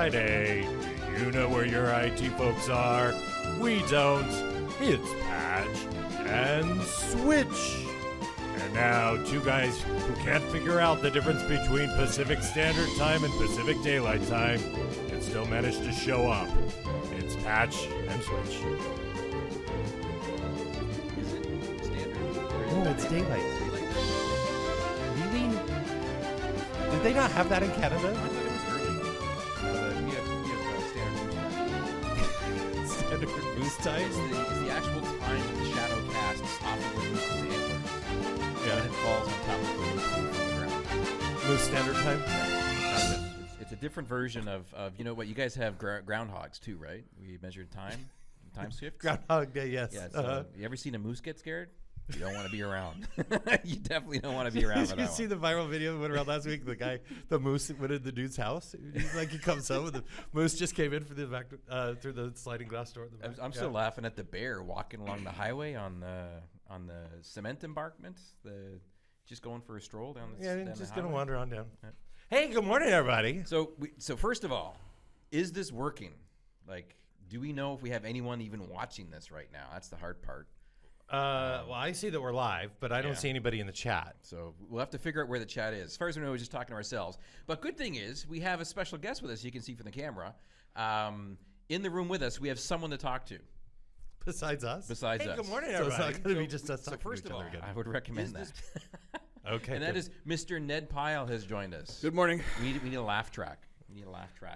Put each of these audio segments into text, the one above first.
Friday. You know where your IT folks are. We don't. It's Patch and Switch. And now, two guys who can't figure out the difference between Pacific Standard Time and Pacific Daylight Time and still manage to show up. It's Patch and Switch. Is it standard? No, it's daylight. Really? Did they not have that in Canada? I thought it was early. We have standard Standard moose time. moose time? It's the actual time that the shadow casts off of the moose's antlers. Yeah. And it falls on top of the moose from the ground. Moose Standard Time? It's a different version of you know what, you guys have groundhogs too, right? We measure time shifts. Groundhog Day, yes. Yeah, so you ever seen a moose get scared? You don't want to be around. You definitely don't want to be around for Did you that see one. the viral video that went around last week? The moose that went in the dude's house. He comes home and the moose just came in for the back through the sliding glass door. At the back. I'm still laughing at the bear walking along the highway on the cement embankment. Just going for a stroll down the Yeah, down the just highway. gonna wander on down. Yeah. Hey, good morning, everybody. So first of all, is this working? Like, do we know if we have anyone even watching this right now? That's the hard part. Well, I see that we're live, but I don't Yeah. see anybody in the chat. So we'll have to figure out where the chat is. As far as we know, we're just talking to ourselves. But good thing is we have a special guest with us. You can see from the camera. In the room with us, we have someone to talk to. Besides us? Besides hey, us. good morning, So everybody. it's So it's not going to be just us So talking first to of each all, other again. I would recommend that. Okay, And that good. is Mr. Ned Pyle has joined us. Good morning. We need a laugh track. We need a laugh track.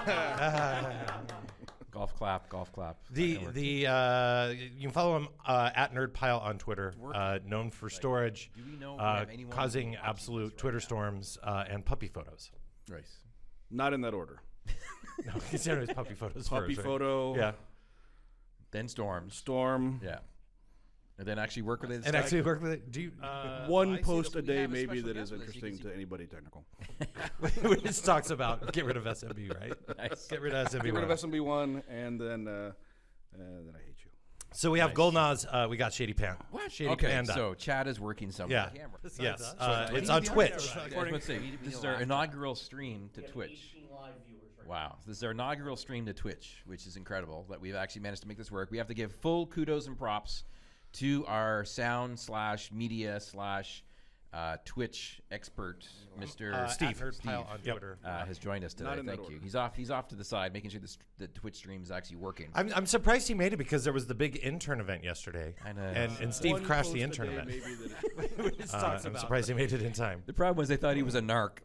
Golf clap. You can follow him at NerdPile on Twitter, known for storage, Do we know if we have anyone causing watching absolute this right Twitter now? storms and puppy photos. Right. Not in that order. No, he's doing his puppy photos Puppy first, right? photo. Yeah, Then storms. Storm. Yeah. And then actually work with it. and actually work with it. Do you? One I see post that a we day have a maybe special that guest is with us. You can interesting see- to anybody technical. Which talks about get rid of SMB, right? Nice. Get rid of SMB. Get rid of SMB1 and then I hate you. So we have Nice. Golnaz. We got Shady Pan. What? Shady Okay, Panda. so chat is working somewhere Yeah. on camera. Yes, So it's we on need to Twitch. I was about to say, this is our inaugural stream to Twitch. Wow. This is our inaugural stream to Twitch, which is incredible that we've actually managed to make this work. We have to give full kudos and props to our sound/media/ Twitch expert, Mr. Steve. Steve On Twitter. has joined us today. Not in that Thank you. order. He's off to the side, making sure the Twitch stream is actually working. I'm surprised he made it because there was the big intern event yesterday, I know. and Steve One crashed the post a intern day event. maybe that I'm surprised he made it in time. The problem was they thought he was a narc.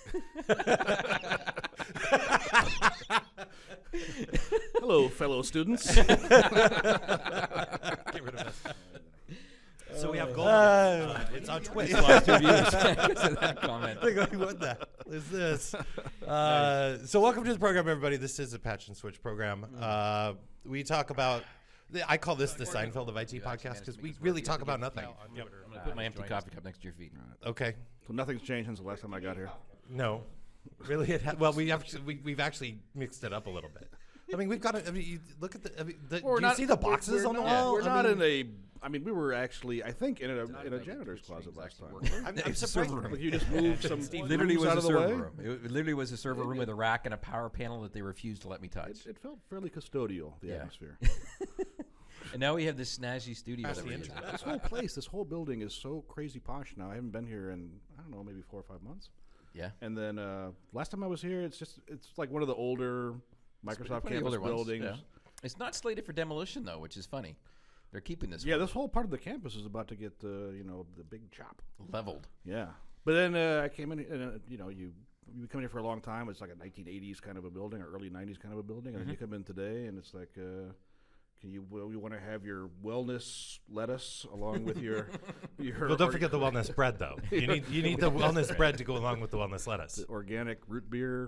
Hello, fellow students. Get rid of us. So we have Golnaz. It's on Twitch. He's lost 2 views because of that comment. They're going, what the hell is this? So welcome to the program, everybody. This is a Patch and Switch program. We talk about, I call this the Seinfeld of IT podcast because we really talk about nothing. I'm going to put my empty coffee cup next to your feet. Okay. So nothing's changed since the last time I got here. No. Really? Well, we've actually mixed it up a little bit. I mean, we've got to, you look at the, do you see the boxes on the wall? We're I not mean, in a. I mean, we were actually, I think, in a janitor's closet last time. I'm It's a surprised. server room. Like you just moved some. It literally rooms was out a of the server way. room. It literally was a server room with a rack and a power panel that they refused to let me touch. It felt fairly custodial, the Yeah. atmosphere. And now we have this snazzy studio that we're using. This whole place, this whole building is so crazy posh now. I haven't been here in, I don't know, maybe 4 or 5 months. Yeah. And then last time I was here, it's like one of the older Microsoft One of the campus older ones, buildings. yeah. It's not slated for demolition though, which is funny. They're keeping this Yeah, one this whole part of the campus is about to get the big chop. leveled. Yeah, but then I came in, and you come in here for a long time. It's like a 1980s kind of a building, or early 90s kind of a building, and then you come in today, and it's like, we want to have your wellness lettuce along with your Well, don't forget the wellness bread, though. You need the wellness bread to go along with the wellness lettuce. the organic root beer.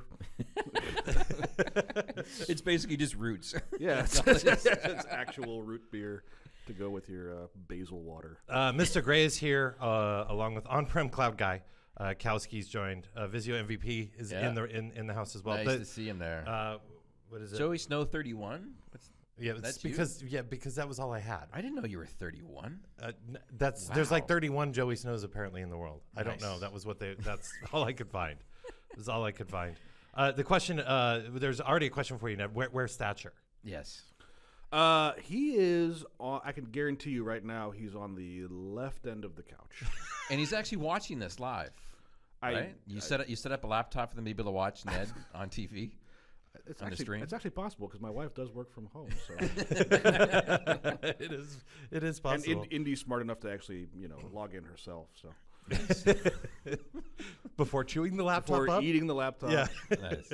It's basically just roots. Yeah, it's actual root beer to go with your basil water. Mr. Gray is here, along with on-prem cloud guy. Kowski's joined. Vizio MVP is Yeah. in the house as well. Nice But, to see him there. what is it? Joey Snow 31. Yeah, it's That's you? because that was all I had. I didn't know you were 31. There's like Wow. 31 Joey Snows apparently in the world. I don't know. Nice. That's all I could find. That's all I could find. The question, there's already a question for you, Ned. Where's Thatcher? Yes. He is on, I can guarantee you right now he's on the left end of the couch. And he's actually watching this live. Right? You set up a laptop for them to be able to watch Ned on TV. It's on actually, the stream. it's actually possible because my wife does work from home. So. It is possible. And Indy's smart enough to actually, log in herself. So Before chewing the laptop before up? eating the laptop. Yeah. Nice.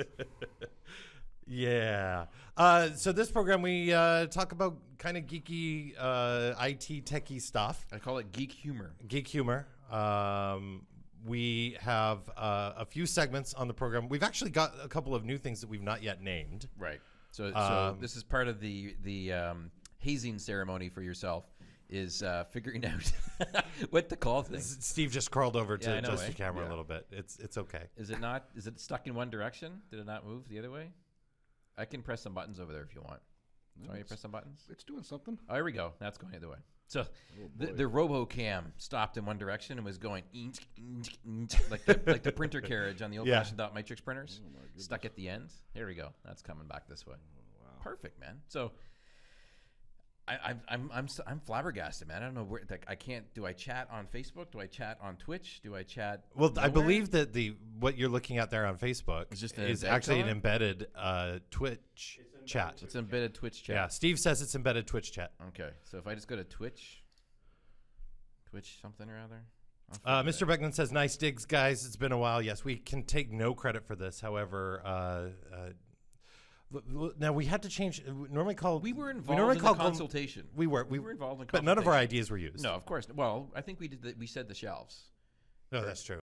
Yeah. So this program, we talk about kind of geeky IT techie stuff. I call it geek humor. Geek humor. We have a few segments on the program. We've actually got a couple of new things that we've not yet named. Right. So this is part of the hazing ceremony for yourself. Is figuring out what to call things. Steve just crawled over to Yeah, I know, adjust the eh? camera Yeah. a little bit. It's okay. Is it not? Is it stuck in one direction? Did it not move the other way? I can press some buttons over there if you want. Do you want me to press some buttons? It's doing something. Oh, here we go. That's going the other way. So the RoboCam stopped in one direction and was going like the printer carriage on the old-fashioned dot matrix printers. Stuck at the end. Here we go. That's coming back this way. Wow. Perfect, man. So I'm flabbergasted, man. I don't know where. Like, I can't. Do I chat on Facebook? Do I chat on Twitch? Do I chat? Well, I nowhere? believe that what you're looking at there on Facebook It's just an is embed actually an color? embedded Twitch chat. It's embedded Twitch chat. Yeah, Steve says it's embedded Twitch chat. Okay, so if I just go to Twitch something or other. Mr. Beckman says, "Nice digs, guys. It's been a while." Yes, we can take no credit for this. However, now we had to change. We normally call. We were we involved normally in call the consultation. We were involved in but none of our consultation. ideas were used. No, of course. Well, I think we did. We said the shelves. No, that's true.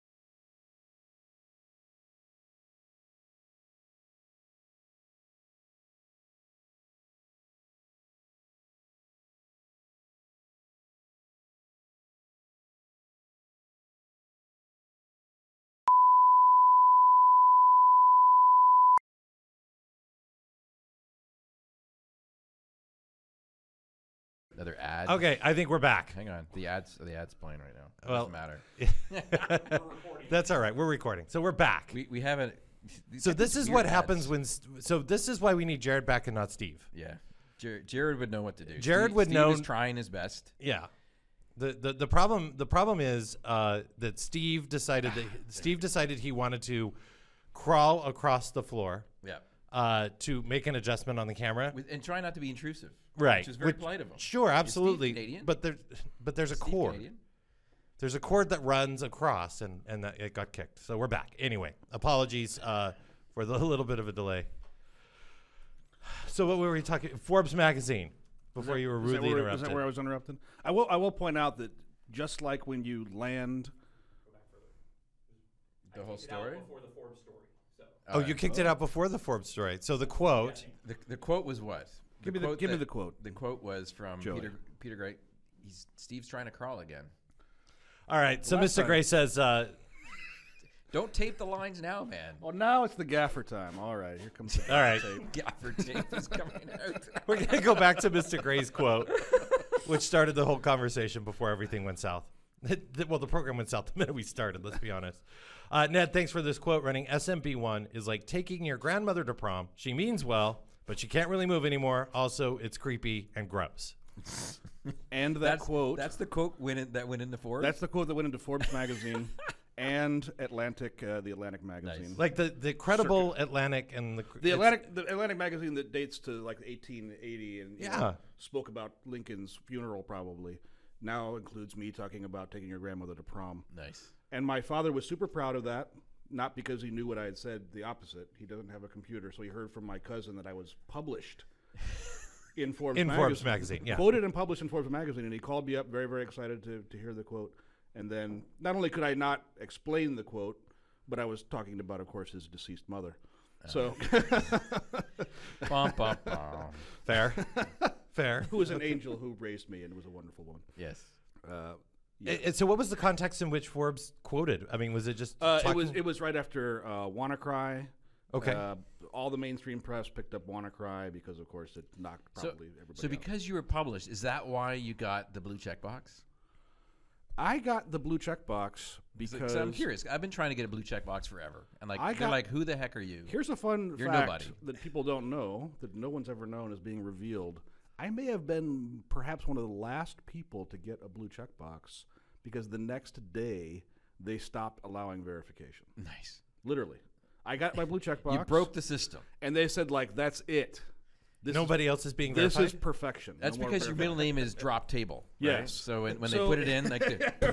Another ad. Okay, I think we're back. Hang on. The ad's playing right now. It Well- doesn't matter. That's all right. We're recording, so we're back. We haven't. So this is what happens when. So this is why we need Jared back and not Steve. Yeah. Jared would know what to do. Jared Steve, would Steve know- is trying his best. Yeah. The problem is that Steve decided he wanted to crawl across the floor Yeah. to make an adjustment on the camera. And try not to be intrusive. Right. Which is very polite of him. Sure, absolutely. Canadian? But there's a Steve cord. Canadian? There's a cord that runs across, and that it got kicked. So we're back. Anyway, apologies for the little bit of a delay. So what were we talking? Forbes magazine. Before you were rudely interrupted. Is that where I was interrupted? I will point out that just like when you land. The whole story? Before the Forbes story. So. Oh, you kicked it out before the Forbes story. So the quote. The quote was what? Give me the quote. The quote was from Joey. Peter Gray. Steve's trying to crawl again. All right. So Last Mr. time- Gray says. Don't tape the lines now, man. Oh, now it's the gaffer time. All right, here comes the All right. Gaffer tape is coming out. We're going to go back to Mr. Gray's quote, which started the whole conversation before everything went south. Well, the program went south the minute we started, let's be honest. Ned, thanks for this quote running. SMB1 is like taking your grandmother to prom. She means well, but she can't really move anymore. Also, it's creepy and gross. And that quote. That's the quote that went into Forbes? That's the quote that went into Forbes magazine and Atlantic, the Atlantic magazine. Nice. Like the credible Atlantic and The Atlantic magazine that dates to like 1880 and Yeah. spoke about Lincoln's funeral probably now includes me talking about taking your grandmother to prom. Nice. And my father was super proud of that, not because he knew what I had said, the opposite. He doesn't have a computer, so he heard from my cousin that I was published in Forbes magazine. Forbes magazine, yeah. Quoted and published in Forbes magazine, and he called me up very, very excited to hear the quote. And then not only could I not explain the quote, but I was talking about, of course, his deceased mother. So, Bum, bum, bum. Fair. Fair. who was an angel who raised me and was a wonderful woman. Yes. And so what was the context in which Forbes quoted? I mean, was it just It was right after WannaCry. Okay. All the mainstream press picked up WannaCry because, of course, it knocked probably everybody So out. because you were published, is that why you got the blue check box? I got the blue checkbox because I'm curious. I've been trying to get a blue check box forever, and I they're got- like, "Who the heck are you?" Here's a fun You're fact nobody. that people don't know, that no one's ever known, is being revealed. I may have been perhaps one of the last people to get a blue checkbox because the next day they stopped allowing verification. Nice. Literally, I got my blue checkbox. You broke the system. and they said like, "That's it. This Nobody else is being This verified? is perfection." That's No more because your middle verification. name is Drop Table. Yes. Right? So when they So- put it in, like,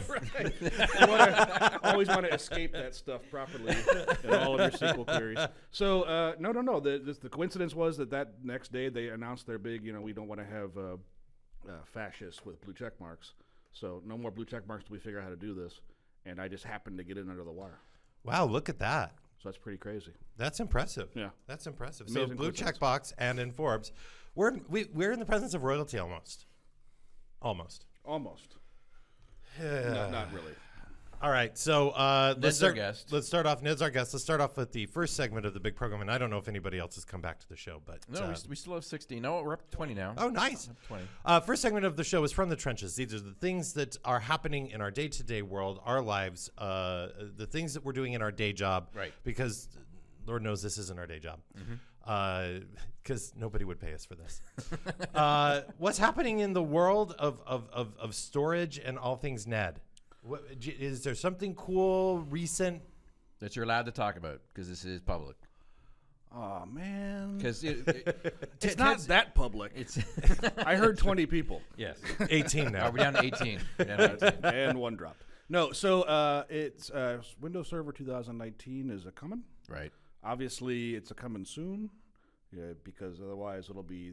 Always want to escape that stuff properly in all of your SQL queries. So no. The coincidence was that next day they announced their big, we don't want to have fascists with blue check marks. So no more blue check marks till we figure out how to do this. And I just happened to get in under the wire. Wow, look at that. So that's pretty crazy. That's impressive. Yeah. That's impressive. Amazing So blue coincidence. checkbox and in Forbes, we're in the presence of royalty almost. Almost. Almost. Not really. All right, so Ned's our guest. Let's start off. Ned's our guest. Let's start off with the first segment of the big program, and I don't know if anybody else has come back to the show, but no, we still have 16. No, we're up to 20 now. oh, nice. 20. First segment of the show is From the Trenches. These are the things that are happening in our day-to-day world, our lives, the things that we're doing in our day job. Right. Because Lord knows this isn't our day job. Because nobody would pay us for this. What's happening in the world of storage and all things Ned? Is there something cool, recent? That you're allowed to talk about because this is public. Oh, man. Because It's not that public. It's I heard 20 people. yes. 18 now. Are we down to 18? We're down to 18. And one dropped. No, so it's Windows Server 2019 is a coming. Right. Obviously, it's a coming soon, because otherwise it'll be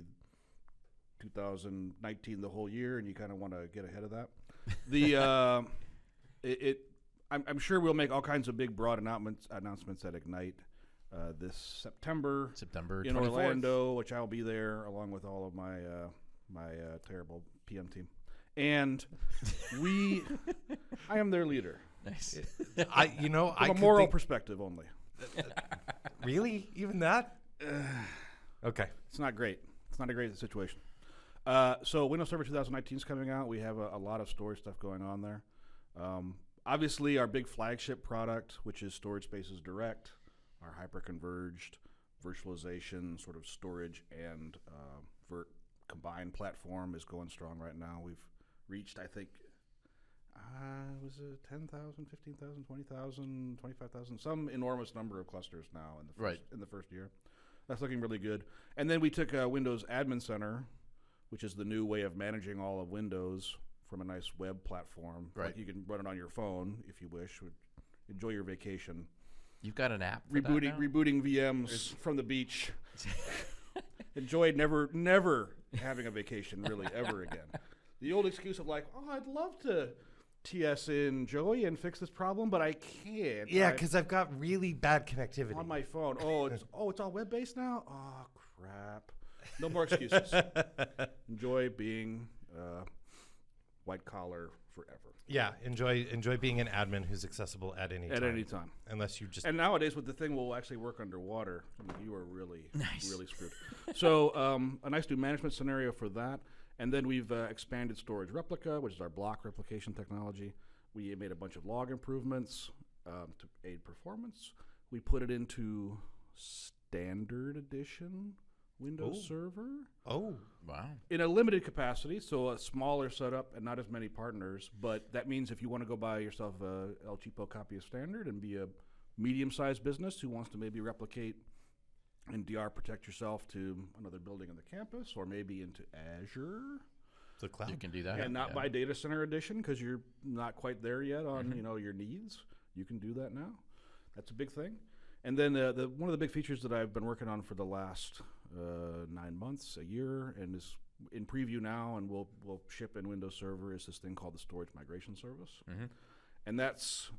2019 the whole year, and you kind of want to get ahead of that. The I'm sure we'll make all kinds of big, broad announcements at Ignite this September in 24th. Orlando, which I'll be there along with all of my my terrible PM team, and I am their leader Nice. from a moral perspective only. Really? Even that? Okay. It's not great. It's not a great situation. So Windows Server 2019 is coming out. We have a lot of storage stuff going on there. Obviously, our big flagship product, which is Storage Spaces Direct, our hyper-converged virtualization sort of storage and Vert combined platform, is going strong right now. We've reached, I think, was it 10,000, 15,000, 20,000, 25,000, some enormous number of clusters now in the first year. That's looking really good. And then we took Windows Admin Center, which is the new way of managing all of Windows from a nice web platform. Right. Like you can run it on your phone if you wish. Enjoy your vacation. You've got an app. For that now? Rebooting VMs from the beach. Enjoyed never having a vacation really ever again. The old excuse of like, oh, I'd love to TS in Joey and fix this problem, but I can't. Yeah, because I've got really bad connectivity. on my phone. It's all web based now. Oh crap! No more excuses. Enjoy being white collar forever. Yeah, enjoy being an admin who's accessible at any time. At any time. Unless you just... And nowadays, with the thing will actually work underwater, you are really screwed. So a nice new management scenario for that. And then we've expanded Storage Replica, which is our block replication technology. We made a bunch of log improvements to aid performance. We put it into Standard Edition Windows Server. Oh. Wow. In a limited capacity, so a smaller setup and not as many partners. But that means if you want to go buy yourself a El Cheapo copy of Standard and be a medium-sized business who wants to maybe replicate and DR protect yourself to another building on the campus, or maybe into Azure, The cloud. You can do that. and not buy Data Center Edition because you're not quite there yet on your needs. You can do that now. That's a big thing. And then one of the big features that I've been working on for the last 9 months, a year, and is in preview now, and we'll ship in Windows Server, is this thing called the Storage Migration Service. And that's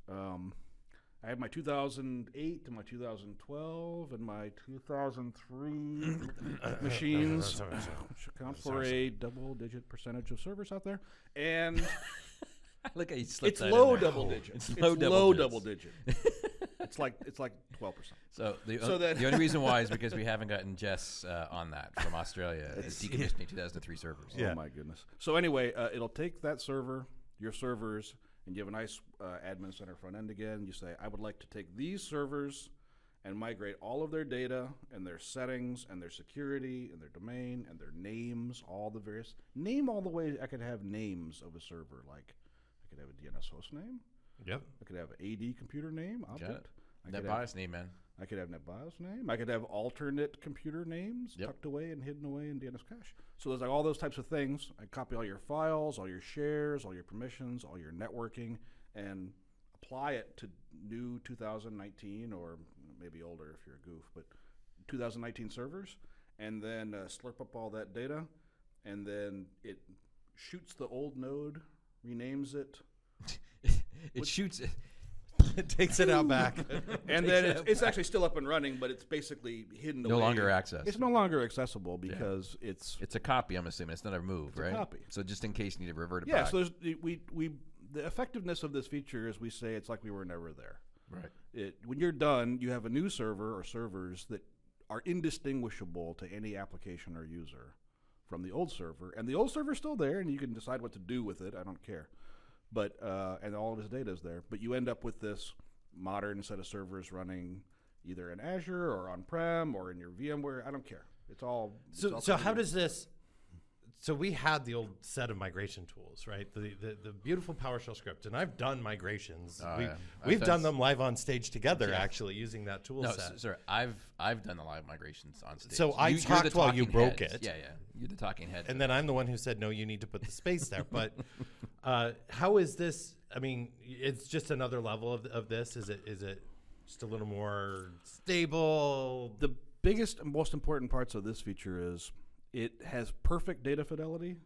I have my 2008 and my 2012 and my 2003 machines, which account for a double-digit percentage of servers out there. And Look how you slipped it's that in low there. double digit. It's It's low low double double digit. It's like 12%. So the that- the only reason why is because we haven't gotten Jess on that from Australia. It's decommissioning 2003 servers. Yeah. Oh my goodness. So anyway, it'll take that server, your servers, and you have a nice admin center front end again. You say, I would like to take these servers and migrate all of their data and their settings and their security and their domain and their names, all the various name, all the way I could have names of a server. Like I could have a DNS host name. Yep. I could have AD computer name object. NetBIOS name, man. I could have NetBIOS name. I could have alternate computer names tucked away and hidden away in DNS cache. So there's like all those types of things. I copy all your files, all your shares, all your permissions, all your networking, and apply it to new 2019 or maybe older if you're a goof, but 2019 servers, and then slurp up all that data, and then it shoots the old node, renames it. It shoots it. It takes it out back. And then it's actually still up and running, but it's basically hidden away. No longer accessed. It's no longer accessible because it's a copy, I'm assuming. It's not a move, it's right? a copy. So just in case you need to revert it yeah, back. so the effectiveness of this feature is we say it's like we were never there. Right. When you're done, you have a new server or servers that are indistinguishable to any application or user from the old server. And the old server's still there, and you can decide what to do with it. I don't care. But and all of his data is there. But you end up with this modern set of servers running either in Azure or on-prem or in your VMware. I don't care. It's all. So how does this? So we had the old set of migration tools, right? The beautiful PowerShell script, and I've done migrations. We've done them live on stage together, actually, using that tool set. Sir, I've done the live migrations on stage. So I talked while you broke it. Yeah. You're the talking head. And then I'm the one who said, no, you need to put the space there. But how is this? I mean, it's just another level of this. Is it just a little more stable? The biggest and most important parts of this feature is it has perfect data fidelity.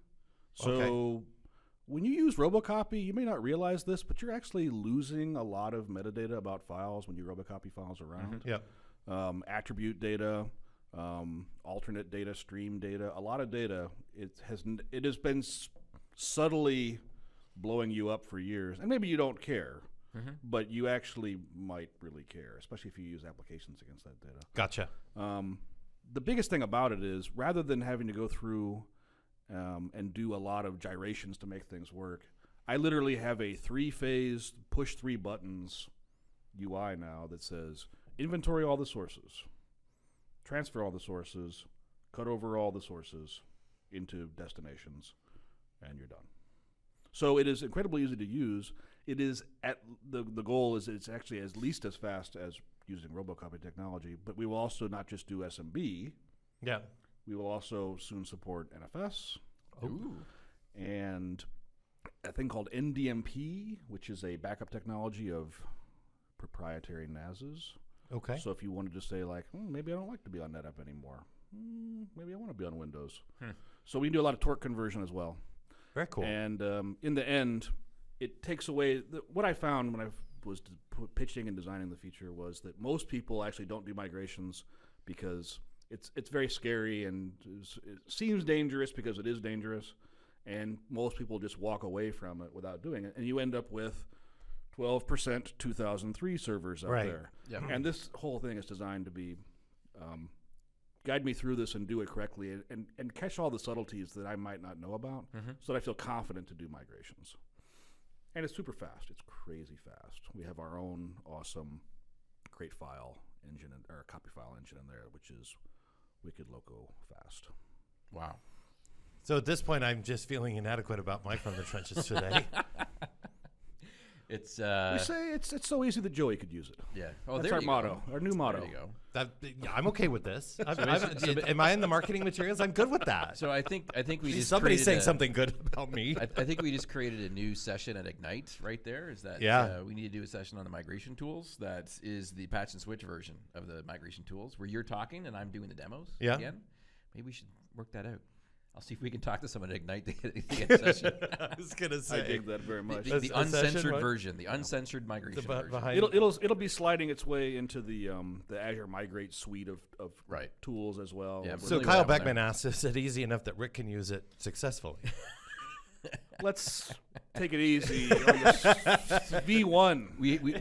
So when you use Robocopy, you may not realize this, but you're actually losing a lot of metadata about files when you Robocopy files around. Attribute data, alternate data, stream data, a lot of data. It has been subtly blowing you up for years, and maybe you don't care, but you actually might really care, especially if you use applications against that data. Gotcha. The biggest thing about it is rather than having to go through and do a lot of gyrations to make things work, I literally have a 3-phase push 3 buttons UI now that says inventory all the sources, transfer all the sources, cut over all the sources into destinations, and you're done. So it is incredibly easy to use. It is the goal is it's actually at least as fast as using Robocopy technology, but we will also not just do SMB. Yeah. We will also soon support NFS. Ooh. And a thing called NDMP, which is a backup technology of proprietary NASes. Okay. So if you wanted to say like, maybe I don't like to be on NetApp anymore. Maybe I want to be on Windows. So we can do a lot of torque conversion as well. Very cool. And in the end, it takes away what I found when I was pitching and designing the feature was that most people actually don't do migrations because it's very scary and it seems dangerous because it is dangerous, and most people just walk away from it without doing it, and you end up with 12% 2003 servers out there. Yep. And this whole thing is designed to be guide me through this and do it correctly and catch all the subtleties that I might not know about so that I feel confident to do migrations. And it's super fast. It's crazy fast. We have our own awesome create file engine or copy file engine in there, which is wicked loco fast. Wow. So at this point, I'm just feeling inadequate about my From the Trenches today. It's we say it's so easy that Joey could use it. Yeah. Oh, That's there our you motto, go. our new motto. There you go. I'm okay with this. Am I in the marketing materials? I'm good with that. So I think we just somebody's saying created something good about me. I think we just created a new session at Ignite right there. Is that we need to do a session on the migration tools. That is the patch and switch version of the migration tools where you're talking and I'm doing the demos again. Maybe we should work that out. I'll see if we can talk to someone at Ignite to get a session. I was gonna say I dig that very much. The uncensored version, the uncensored migration version. It'll be sliding its way into the Azure Migrate suite of tools as well. Yeah, so really Kyle Beckman asks, is it easy enough that Rick can use it successfully? Let's take it easy on this V1.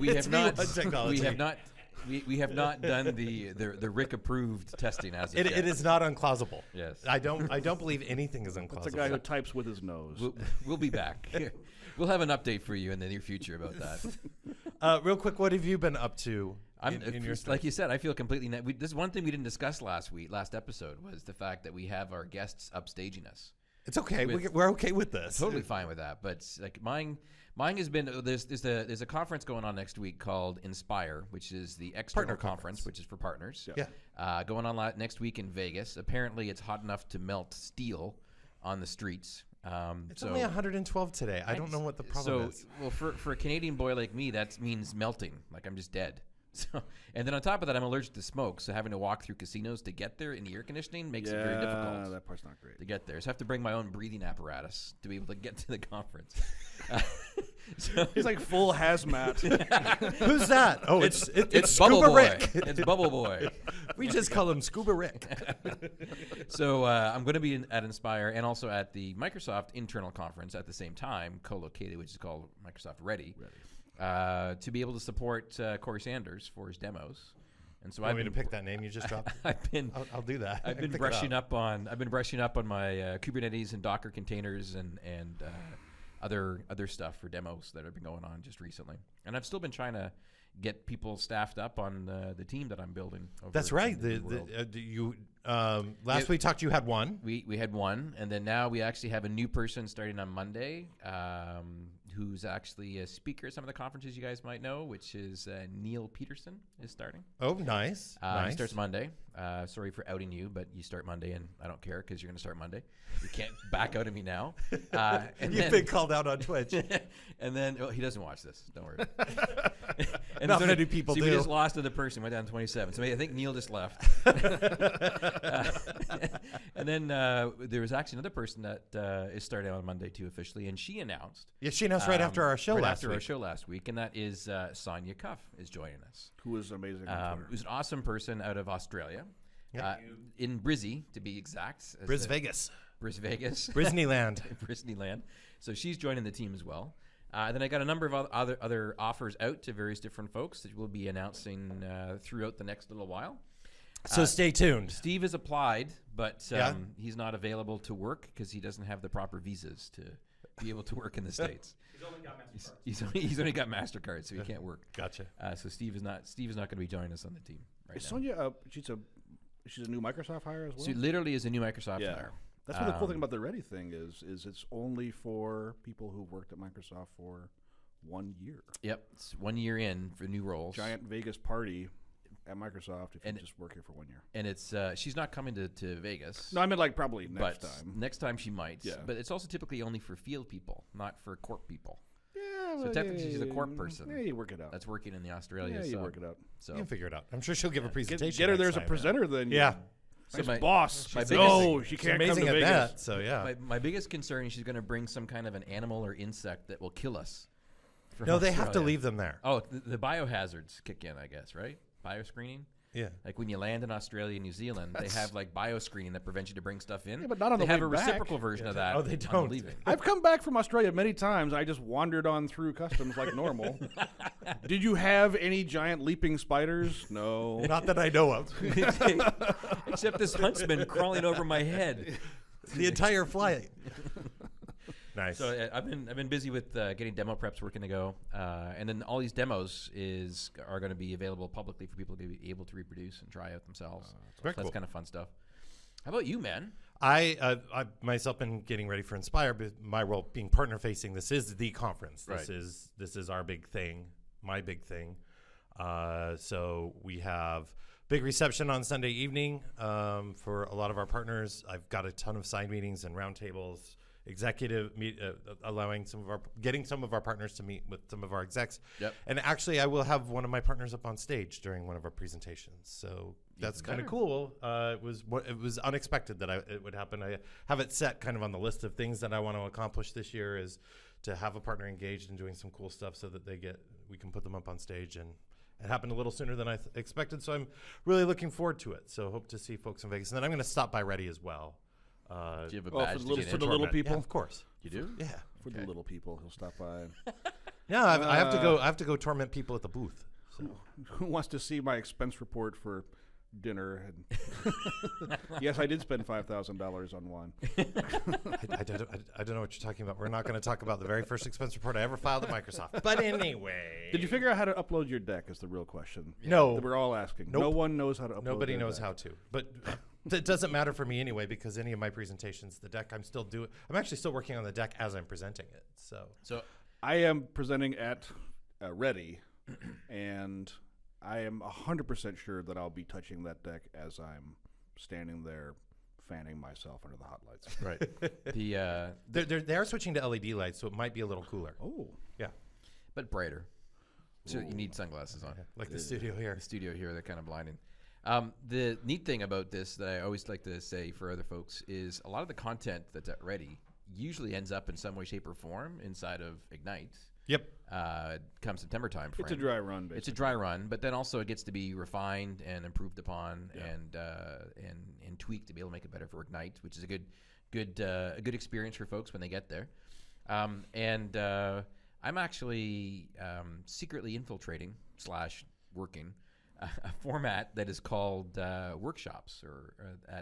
We have not done the Rick approved testing as of yet. It is not unclausable. Yes. I don't believe anything is unclausable. It's a guy who types with his nose. We'll be back. We'll have an update for you in the near future about that. Real quick, what have you been up to in your like you said, I feel completely. This is one thing we didn't discuss last episode was the fact that we have our guests upstaging us. It's okay. We're okay with this. Totally fine with that. But like mine has been there's a conference going on next week called Inspire, which is the external Partner conference, which is for partners. Yeah. Going on next week in Vegas. Apparently, it's hot enough to melt steel on the streets. It's only 112 today. I don't know what the problem is. Well, for a Canadian boy like me, that means melting. Like I'm just dead. So, and then on top of that, I'm allergic to smoke, so having to walk through casinos to get there in the air conditioning makes it very difficult. That part's not great To get there. So I have to bring my own breathing apparatus to be able to get to the conference. He's like full hazmat. Who's that? Oh, it's Bubble Scuba Boy. Rick. It's Bubble Boy. We just call him Scuba Rick. So I'm going to be at Inspire and also at the Microsoft internal conference at the same time, co-located, which is called Microsoft Ready. To be able to support Corey Sanders for his demos, and so I've been to pick that name you just dropped. I'll do that. I've been brushing up on my Kubernetes and Docker containers and other stuff for demos that have been going on just recently, and I've still been trying to get people staffed up on the team that I'm building. That's right. Last we talked, you had one. We had one, and then now we actually have a new person starting on Monday. Who's actually a speaker at some of the conferences you guys might know, which is Neil Peterson is starting. Oh, nice. He starts Monday. Sorry for outing you, but you start Monday, and I don't care because you're going to start Monday. You can't back out of me now. You've been called out on Twitch. And then he doesn't watch this. Don't worry. And not many people do. We just lost another person. Went down 27. So I think Neil just left. And then there was actually another person that is starting on Monday too officially, and she announced. Yeah, she announced right after our show last week, and that is Sonia Cuff is joining us. Who is amazing. Who's an awesome person out of Australia, in Brizzy to be exact. Vegas. Disneyland. Disneyland. So she's joining the team as well. Then I got a number of other offers out to various different folks that we'll be announcing throughout the next little while. So stay tuned. Steve has applied, but he's not available to work because he doesn't have the proper visas to be able to work in the States. He's only got MasterCard, so he can't work. Gotcha. So Steve is not going to be joining us on the team right now. Sonia, she's a new Microsoft hire as well? She literally is a new Microsoft hire. That's what the cool thing about the Ready thing is it's only for people who've worked at Microsoft for 1 year. Yep, it's 1 year in for new roles. Giant Vegas party at Microsoft if you just work here for 1 year. And it's she's not coming to Vegas. No, I meant like probably next time. Next time she might. Yeah. But it's also typically only for field people, not for corp people. Yeah, so technically she's a corp person. Yeah, you work it out. That's working in the Australia. Yeah, you work it out. So you can figure it out. I'm sure she'll give a presentation. Get her there as a presenter then. Yeah. So my boss. She can't amazing come to at Vegas. that. So yeah. My biggest concern is she's going to bring some kind of an animal or insect that will kill us. No, they have to leave them there. Oh, the biohazards kick in, I guess, right? Bioscreening. Yeah. Like when you land in Australia and New Zealand, they have like bioscreening that prevents you to bring stuff in. Yeah, but not on the They have way a back. reciprocal version of that. Oh, they don't. Leaving. I've come back from Australia many times. I just wandered on through customs like normal. Did you have any giant leaping spiders? No. Not that I know of. Except this huntsman crawling over my head. The entire flight. Nice. So I've been busy with getting demo preps working to go, and then all these demos are going to be available publicly for people to be able to reproduce and try out themselves. That's kind of fun stuff. How about you, man? I myself been getting ready for Inspire, but my role being partner facing. This is the conference. This is our big thing, my big thing. So we have big reception on Sunday evening for a lot of our partners. I've got a ton of side meetings and roundtables. Getting some of our partners to meet with some of our execs. Yep. And actually, I will have one of my partners up on stage during one of our presentations. So that's kind of cool. It was unexpected that it would happen. I have it set kind of on the list of things that I want to accomplish this year is to have a partner engaged in doing some cool stuff so that we can put them up on stage, and it happened a little sooner than I expected. So I'm really looking forward to it. So hope to see folks in Vegas, and then I'm going to stop by Ready as well. Do you have a badge for the little people? Yeah, of course. You do? Yeah. For the little people, he'll stop by. No, I have to go. I have to go torment people at the booth. So. Who wants to see my expense report for dinner. And yes, I did spend $5,000 on wine. I don't know what you're talking about. We're not going to talk about the very first expense report I ever filed at Microsoft. But anyway. Did you figure out how to upload your deck is the real question. No. That we're all asking. Nope. No one knows how to upload Nobody their knows deck. how to. But it doesn't matter for me anyway, because any of my presentations, the deck, I'm actually still working on the deck as I'm presenting it. So I am presenting at Ready, and I am 100% sure that I'll be touching that deck as I'm standing there fanning myself under the hot lights. Right. They are switching to LED lights, so it might be a little cooler. Oh. Yeah. But brighter. So you need sunglasses on. Like the studio here. The studio here, they're kind of blinding. The neat thing about this that I always like to say for other folks is a lot of the content that's at Ready usually ends up in some way, shape, or form inside of Ignite. Yep. Come September time frame. It's a dry run, basically. It's a dry run, but then also it gets to be refined and improved upon and tweaked to be able to make it better for Ignite, which is a good experience for folks when they get there. I'm actually secretly infiltrating / working a format that is called workshops or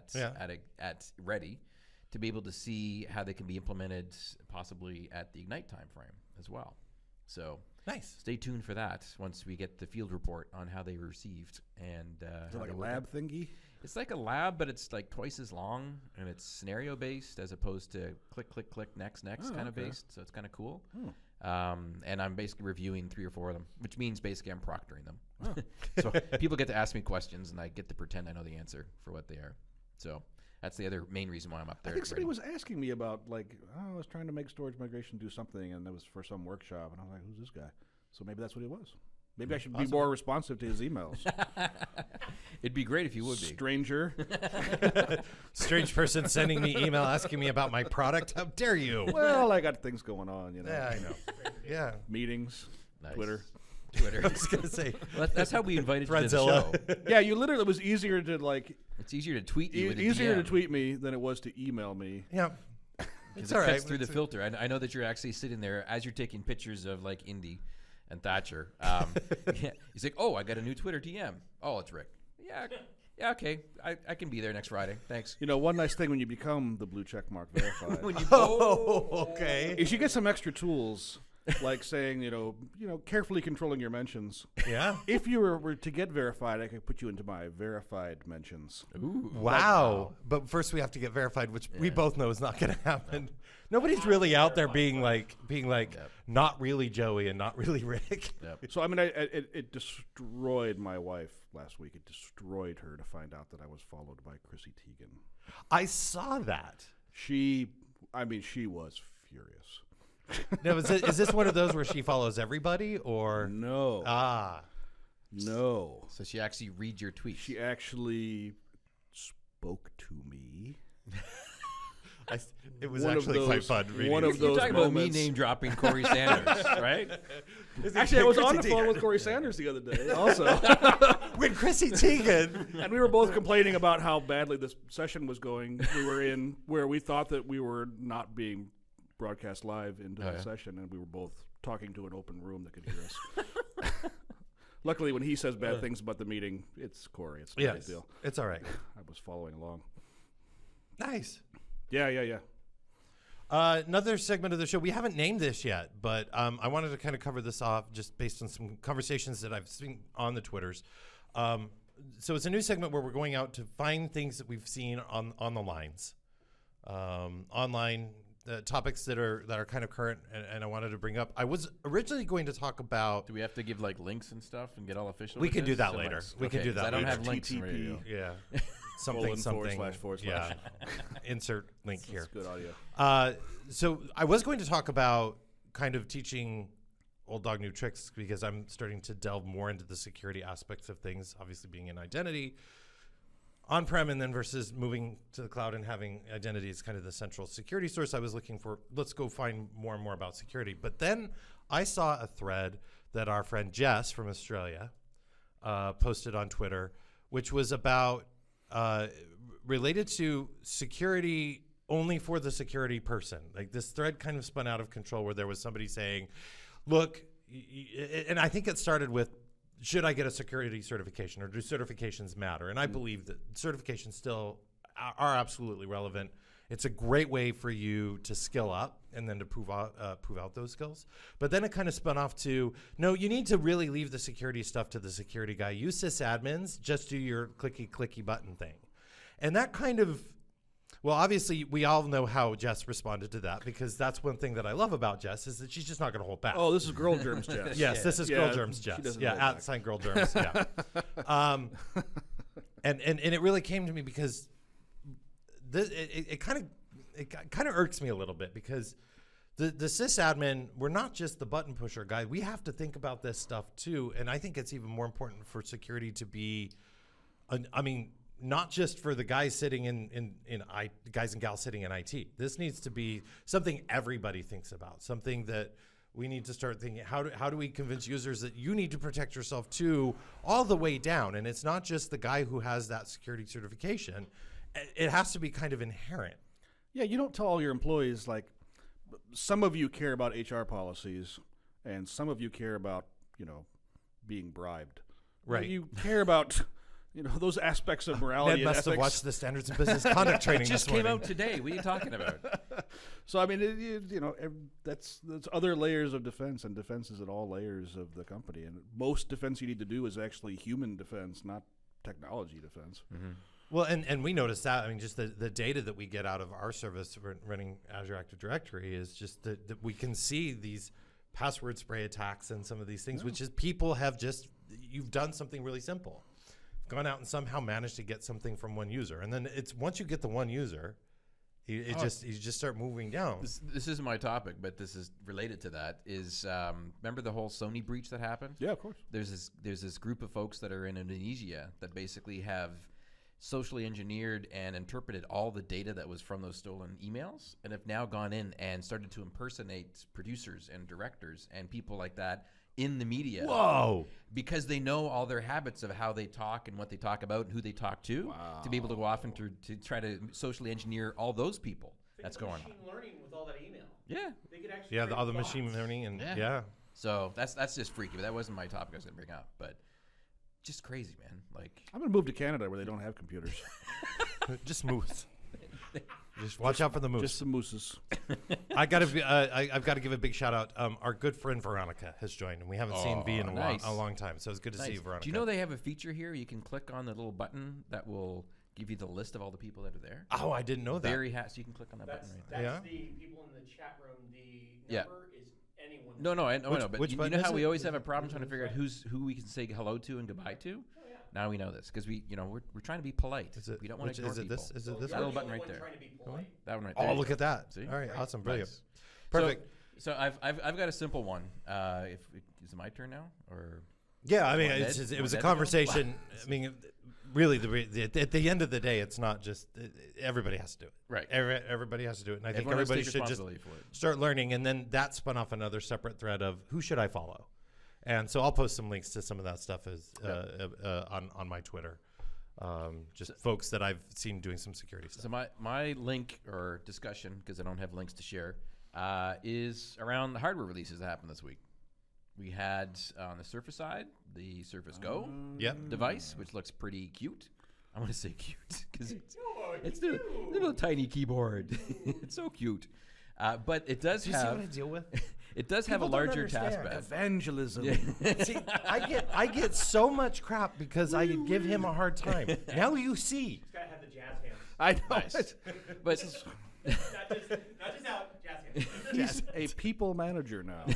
at Ready to be able to see how they can be implemented possibly at the Ignite timeframe as well. So nice. Stay tuned for that once we get the field report on how they were received. And is it like a lab thingy? It's like a lab, but it's like twice as long, and it's scenario based as opposed to click, click, click, next kind of based. So it's kind of cool. And I'm basically reviewing 3 or 4 of them, which means basically I'm proctoring them. So people get to ask me questions, and I get to pretend I know the answer for what they are. So that's the other main reason why I'm up there. I think somebody was asking me about, like, I was trying to make storage migration do something, and it was for some workshop, and I was like, who's this guy? So maybe that's what he was. Maybe I should be more responsive to his emails. It'd be great if you would be. Stranger. Strange person sending me email asking me about my product. How dare you? Well, I got things going on, you know. Yeah, I know. Yeah. Meetings, Nice. Twitter. I was going to say. Well, that's how we invited you to the Fredzilla. show. Yeah, you literally, it was easier to, like, It's easier to tweet you. with a easier to DM. tweet me than it was to email me. Yeah. It's It's all right. cuts through the filter. I know that you're actually sitting there as you're taking pictures of like Indy and Thatcher. He's like, "Oh, I got a new Twitter DM. Oh, it's Rick. Yeah, okay. I can be there next Friday. Thanks." You know, one nice thing when you become the blue check mark verified Okay. is you get some extra tools, like saying, you know, carefully controlling your mentions. Yeah. If you were to get verified, I could put you into my verified mentions. Ooh, Wow. But first we have to get verified, which we both know is not going to happen. Nobody's really out there being like not really Joey and not really Rick. Yep. So, I mean, it destroyed my wife last week. It destroyed her to find out that I was followed by Chrissy Teigen. I saw that. She was furious. Now, is this one of those where she follows everybody or? No. No. So she actually reads your tweets. She actually spoke to me. It was One of actually quite those- fun reading. one it. of You're those talking about me moments. name dropping Corey Sanders, right? Actually, I was on the Chrissy phone Teigen. with Corey Sanders the other day also. When Chrissy Teigen. And we were both complaining about how badly this session was going. We were in where we thought that we were not being broadcast live into the session, and we were both talking to an open room that could hear us. Luckily, when he says bad things about the meeting, it's Corey. It's not a big deal. It's all right. I was following along. Nice. Yeah. Another segment of the show. We haven't named this yet, but I wanted to kind of cover this off just based on some conversations that I've seen on the Twitters. So it's a new segment where we're going out to find things that we've seen on the lines, online topics that are kind of current, and I wanted to bring up. I was originally going to talk about. Do we have to give like links and stuff and get all official? We with can do this? that So later. let's- We can okay, do that 'cause I don't later. have links. TTP. ready to go. Yeah. Something. Forward slash. Yeah. Insert link here. That's good audio. So I was going to talk about kind of teaching old dog new tricks because I'm starting to delve more into the security aspects of things, obviously being in identity on-prem and then versus moving to the cloud and having identity as kind of the central security source. I was looking for, let's go find more and more about security. But then I saw a thread that our friend Jess from Australia posted on Twitter, which was about related to security only for the security person. Like this thread kind of spun out of control where there was somebody saying, look, and I think it started with should I get a security certification, or do certifications matter? And I believe that certifications still are absolutely relevant. It's a great way for you to skill up and then to prove out those skills. But then it kind of spun off to, no, you need to really leave the security stuff to the security guy. You sysadmins, just do your clicky button thing. And that kind of, well, obviously we all know how Jess responded to that, because that's one thing that I love about Jess is that she's just not going to hold back. Oh, this is Girl Germs Jess. Yes, this is Girl Germs Jess. Yeah, @ Girl Germs. Yeah. And it really came to me because it kind of irks me a little bit, because the sysadmin, we're not just the button pusher guy. We have to think about this stuff too, and I think it's even more important for security to be, not just for the guys sitting guys and gals sitting in IT. This needs to be something everybody thinks about, something that we need to start thinking, how do we convince users that you need to protect yourself too, all the way down. And it's not just the guy who has that security certification. It has to be kind of inherent. Yeah, you don't tell all your employees, like, some of you care about HR policies and some of you care about, being bribed. Right. You care about... those aspects of morality. Ned must and have ethics. watched the Standards of Business Conduct training. It just this came morning. out today. What are you talking about? So I mean, that's other layers of defense, and defense is at all layers of the company. And most defense you need to do is actually human defense, not technology defense. Mm-hmm. Well, and we noticed that. I mean, just the data that we get out of our service running Azure Active Directory is just that we can see these password spray attacks and some of these things, which is people have you've done something really simple. Gone out and somehow managed to get something from one user, and then it's once you get the one user, you just start moving down. This isn't my topic, but this is related to that. Is remember the whole Sony breach that happened? Yeah, of course. There's this group of folks that are in Indonesia that basically have socially engineered and interpreted all the data that was from those stolen emails, and have now gone in and started to impersonate producers and directors and people like that in the media. Whoa! Because they know all their habits of how they talk and what they talk about and who they talk to be able to go off and to try to socially engineer all those people. That's going on. Machine learning with all that email. Yeah. They could actually All the machine learning and Yeah. So that's just freaky, but that wasn't my topic I was going to bring up. But just crazy, man. Like, I'm gonna move to Canada where they don't have computers. just moose. Just watch out for the moose. Just some mooses. I've got to give a big shout out. Our good friend Veronica has joined, and we haven't seen V in a long time. So it's good to see you, Veronica. Do you know they have a feature here? You can click on the little button that will give you the list of all the people that are there. Oh, I didn't know that. So you can click on that button right there. That's the people in the chat room. The number is anyone. No, I know. But which you button know is how we it? always have a problem trying to figure out who we can say hello to and goodbye to? Now we know this because we're trying to be polite. We don't want to ignore people. Is it this That little button right there. That one right there. Oh, look at that. See? All right, awesome, brilliant. Nice. Perfect. So I've got a simple one. Is it my turn now or? Yeah, I mean, Ned? it was a Ned conversation. I mean, really, at the end of the day, it's not just everybody has to do it. Right. Everybody has to do it, and I think Everyone has to everybody take should just responsibility for it. start learning. And then that spun off another separate thread of who should I follow, and so I'll post some links to some of that stuff on my Twitter. Just folks that I've seen doing some security stuff. So my link or discussion, because I don't have links to share, is around the hardware releases that happened this week. We had on the Surface side the Surface Go device, which looks pretty cute. I want to say cute because it's the little tiny keyboard. It's so cute, but it does Do you see have. what I deal with? It does have a People don't larger understand. taskpad. Evangelism. Yeah. See, I get so much crap because I give him a hard time. Now you see. He's got to have the jazz hands. I know. Nice. But not just out, jazz hands. He's a people manager now.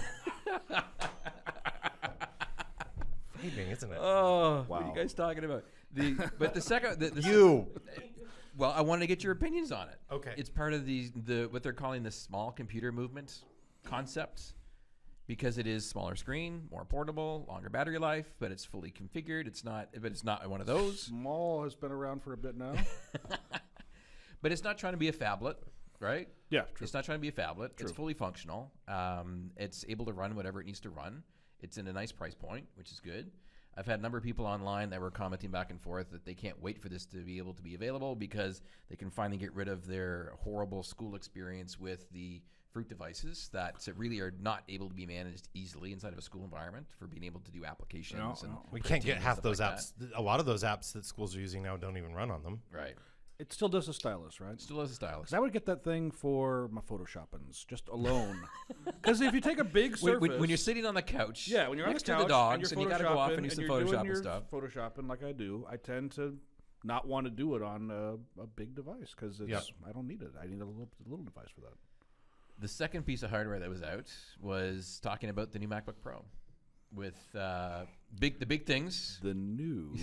Frightening, isn't it? oh, what Wow. are you guys talking about? But the second, You. Well, I want to get your opinions on it. Okay. It's part of the what they're calling the small computer movement concept, because it is smaller screen, more portable, longer battery life, but it's fully configured. It's not one of those. Small has been around for a bit now. But it's not trying to be a phablet, right? Yeah, true. It's not trying to be a phablet. It's fully functional. It's able to run whatever it needs to run. It's in a nice price point, which is good. I've had a number of people online that were commenting back and forth that they can't wait for this to be able to be available because they can finally get rid of their horrible school experience with the fruit devices that really are not able to be managed easily inside of a school environment for being able to do applications. And We can't get printing and half stuff those like apps. A lot of those apps that schools are using now don't even run on them. that. Right. It still does a stylus, right? Still has a stylus. 'Cause I would get that thing for my Photoshoppings, just alone. Because if you take a big surface, When you're sitting on the couch, yeah, when you're next on the couch to the dogs, and and you got to go off and do some you're doing Photoshop your and stuff. Photoshopping like I do, I tend to not want to do it on a big device because I don't need it. I need a little device for that. The second piece of hardware that was out was talking about the new MacBook Pro with the big things. The new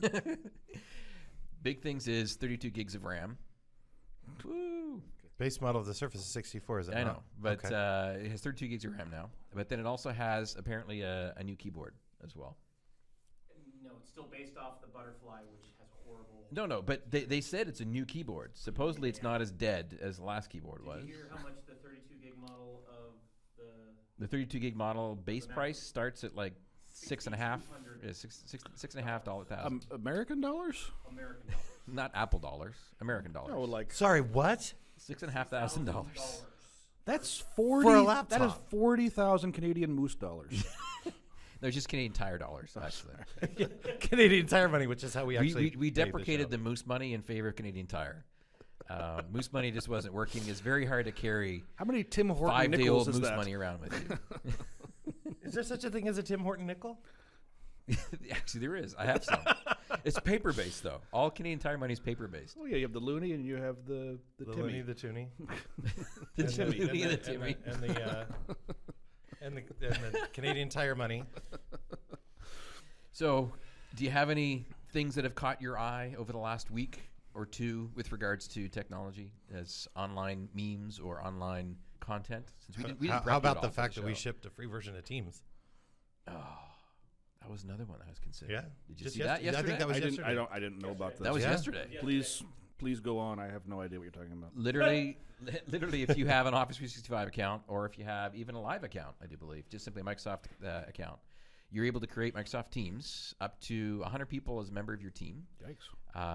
Big things is 32 gigs of RAM. Woo! Base model of the Surface is 64, is it I not? know, but Okay. it has 32 gigs of RAM now. But then it also has apparently a new keyboard as well. No, it's still based off the Butterfly, which has horrible. No, but they said it's a new keyboard. Supposedly it's not as dead as the last keyboard was. Did you hear how much the 32 gig model of the? The 32 gig model base The MacBook. price starts at like $6.5, $6,200. $6.5 American dollars? American dollars. not Apple dollars, American dollars. Oh, like Sorry, what? $6,500. that's 40 For a That is laptop. 40,000 Canadian moose dollars. No, just Canadian Tire dollars, actually. Canadian Tire money, which is how we actually we pay the deprecated show. the Moose money in favor of Canadian Tire. Moose money just wasn't working. It's very hard to carry How many Tim Horton 5-day-old nickels is Moose that? money around with you. Is there such a thing as a Tim Horton nickel? Actually, there is. I have some. It's paper based though. All Canadian Tire money is paper based. Oh yeah, you have the Looney and you have the The Timmy. Looney, the Toonie, The and Timmy, and the Timmy. and the Canadian Tire money. So, do you have any things that have caught your eye over the last week or two with regards to technology, as online memes or online content? Since we didn't How prep you about at all the for fact that we show. shipped a free version of Teams? That was another one I was considering. Yeah. Did you Just see that yesterday. I think yesterday? that was yesterday. I didn't know about that. That was Yeah. yesterday. Please go on. I have no idea what you're talking about. Literally, if you have an Office 365 account, or if you have even a Live account, I do believe, just simply a Microsoft account, you're able to create Microsoft Teams up to 100 people as a member of your team. Yikes.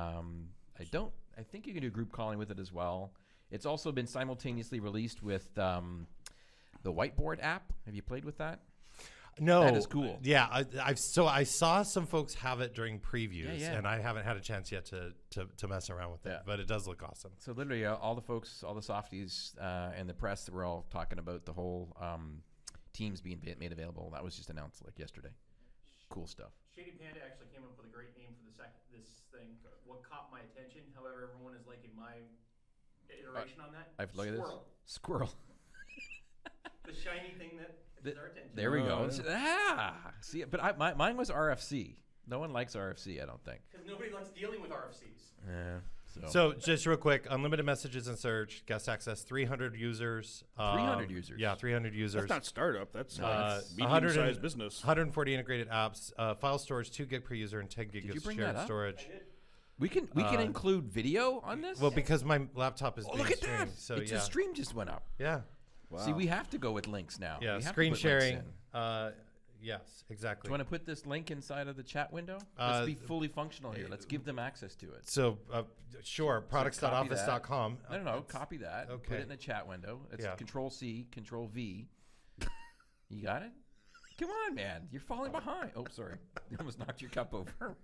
I think you can do group calling with it as well. It's also been simultaneously released with the Whiteboard app. Have you played with that? No, That is cool. Yeah, I saw some folks have it during previews, Yeah. and I haven't had a chance yet to mess around with it. Yeah. But it does look awesome. So literally, all the folks, all the softies, and the press that were all talking about the whole Teams being made available. That was just announced like yesterday. Cool stuff. Shady Panda actually came up with a great name for this thing. What caught my attention, however, everyone is liking my iteration on that. I've looked at this. Squirrel. Squirrel. The shiny thing that gets our attention. There we go. yeah. See, but mine was RFC. No one likes RFC, I don't think. Because nobody likes dealing with RFCs. Yeah. So just real quick, unlimited messages and search, guest access, 300 users. 300 users? Yeah, 300 users. That's not startup. That's it's medium-sized business. 140 integrated apps, file storage 2 gig per user and 10 gig Did you of bring shared that up? storage. we can include video on this. Well, because my laptop is oh, being look at streamed, that! so It's yeah, a stream just went up. yeah, See, we have to go with links now. yeah. We have to Screen put links sharing. in. Yes, Do exactly. you want to put this link inside of the chat window? Uh, Let's be fully functional here. Let's give them access to it. So sure, products.office.com. No. Copy that. Put okay. it in the chat window. It's Yeah. Control C, Control V. You got it? Come on, man. You're falling behind. Oh, sorry. You almost knocked your cup over.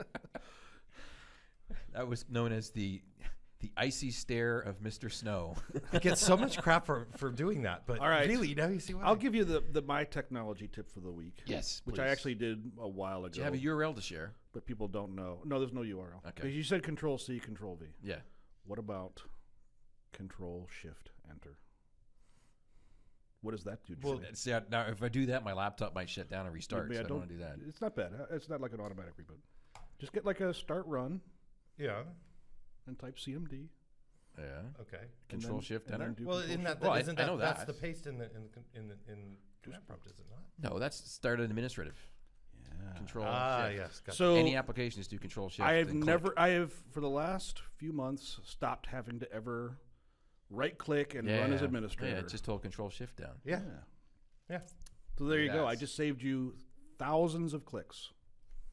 That was known as the icy stare of Mr. Snow. I get so much crap for doing that, but All right. really, now you see why. I'll give you the my technology tip for the week. Yes, Which I please. actually did a while ago. Do you have a URL to share? but people don't know. No, there's no URL. Okay. Because you said Control C, Control V. Yeah. What about Control Shift Enter? What does that do? Well, Jimmy? See, now if I do that, my laptop might shut down and restart. Yeah, So I don't want to do that. It's not bad. It's not like an automatic reboot. Just get like a start run yeah. and type CMD. Yeah. Okay. Control then- Shift and then Enter. do Well, Control isn't Shift. that, Well, isn't I that know that's that. the paste in command prompt, is it not? No, that's start administrative. Control Shift. Yes. Gotcha. So Any applications do Control Shift. I have and click. I have for the last few months stopped having to ever right click and run as administrator. Yeah, just hold Control Shift down. yeah. Yeah. So there you go. I That's- just saved you thousands of clicks.